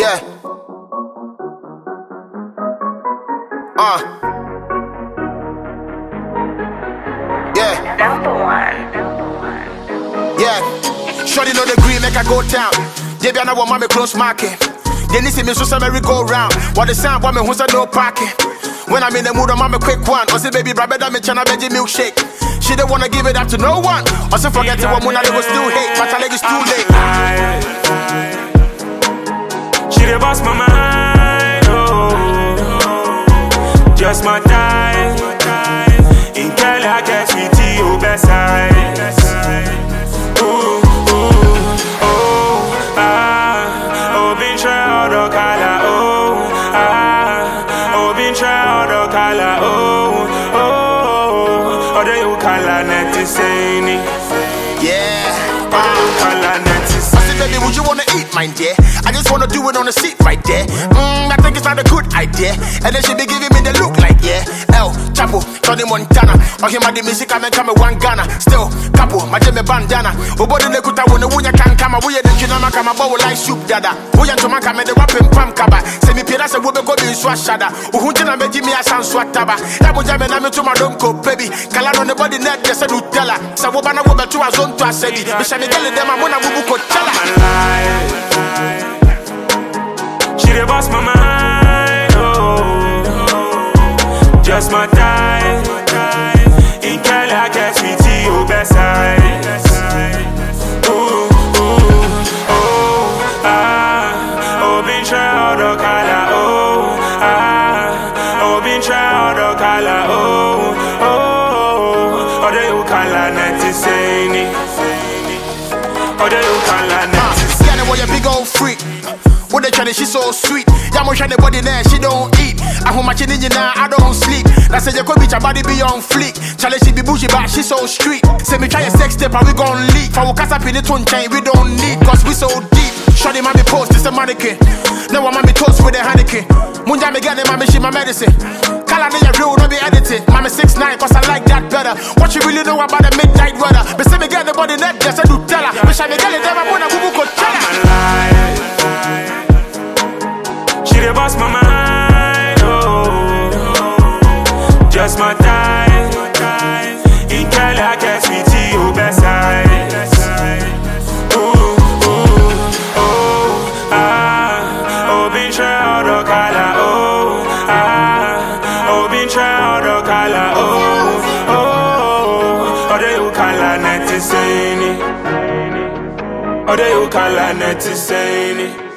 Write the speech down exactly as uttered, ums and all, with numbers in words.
Yeah. Uh. Yeah. Number one. Yeah. Shorty know the green make I go down. Yeah, be I want mommy close market. They need see me so some merry go round. What the sound woman who's a no parking. When I'm in the mood, I'm a quick one. I say baby, brother, me chana veggie milkshake. She don't wanna give it up to no one. I say forget to woman, they will still hate, but I think it's too late. She the boss my mind, oh, just my time. In Cali, I get sweetie, oh, best side. Ooh, ooh, oh, ah, oh, been try out the color, oh, ah, oh, been try out the color, oh, oh, oh, they you color net is saying, Yeah. oh, they you color net is I said, baby, would you wanna eat mine, dear? I just wanna do it on the seat right there. Mmm, I think it's not a good idea. And then she be giving me the look like, yeah. El Chapo, Tony Montana. Oh, him, the music, I'm come one Ghana. Still, Capo, my Jimmy bandana. Obo the Nekuta, when the Wunya can come, we are the Chinama, come about like soup dada. We are to make the weapon pump kaba. Semi Piras and Wobe go in Swashada. Uhuntina made me a sound swataba. That was Jamie Name to my donko, baby. Kalan on the body net, just a Nutella. Sabobana Wobe to a zone to a city. But Shami tell them I'm on a Wubu Coachella. She the boss my mind, oh, just my time. In Cali, I get sweetie, oh, best side. Ooh, ooh, oh, ah, oh, been try out the color, oh, ah, oh, been try out the color, oh, oh, oh, they you color net is saying, oh, they you color net is saying. Yeah, boy, a big old freak. When they try, she's so sweet. Yeah, I'm trying to body there, she don't eat. I hold my chin in now, I don't sleep. That say you could bitch, her body be on fleek. Charlie, she be bougie, but she so street. Say me try a sex tape, and we gon' leak. For we cast up in the twin chain, we don't need, cause we so deep. Shorty, mommy post, this a mannequin. Now I'm mommy toast with a Heineken. Munja me get it, mommy, she my medicine. Call her nigga real, don't be edited. Mommy six nine, cause I like that better. What you really know about the midnight weather? But say me get the body net, just a Nutella. But she me get it, them I wanna go go tell her. She the boss my mind, oh, just my time. In Cali, I get sweetie, oh, best side. Ooh, ooh, oh, ah, oh, been try out the color, oh, ah, oh, been try out the color, oh, oh, oh, they you color net is saying, oh, they you color net is saying.